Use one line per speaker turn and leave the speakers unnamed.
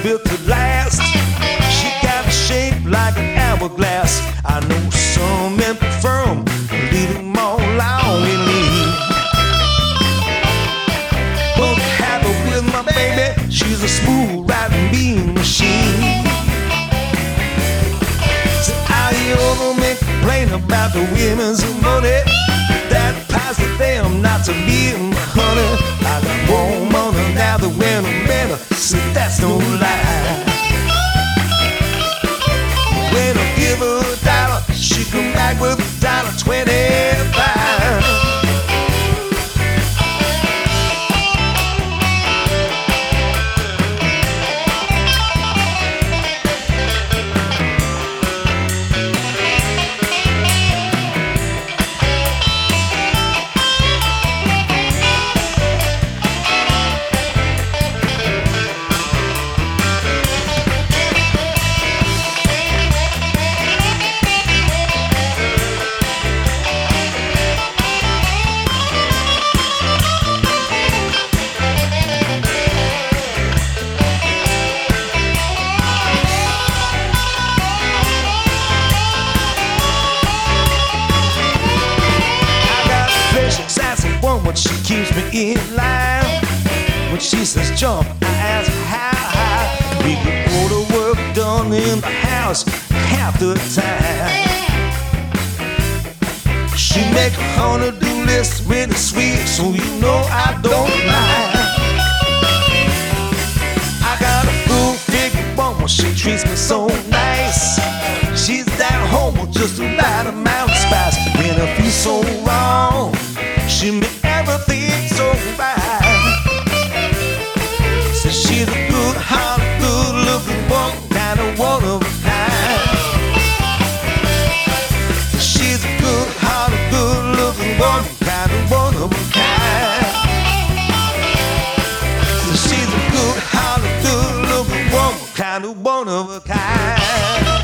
built to last. She got a shape like an hourglass. I know some men prefer 'em, leave 'em all long and lean. But happy with my baby, she's a smooth riding mean machine. So I hear other men complain about the women's money. That applies to them, not to me and my honey. I got more money now than when I'm better, so that's no lie. When I give her $1, she come back with $1.25. When she keeps me in line, when she says jump, I ask how high. We get all the work done in the house half the time. She make a honey-do list really sweet, so you know I don't mind. I got a full figure woman, she treats me so nice. She's that homo, just the right amount of spice. When I feel so wrong, she make everything so right. Says she's a good, hot, good-looking woman, kind of one of a kind. Says she's a good, hot, good-looking woman, kind of one of a kind. Says she's a good, hot, good-looking woman, kind of one of a kind.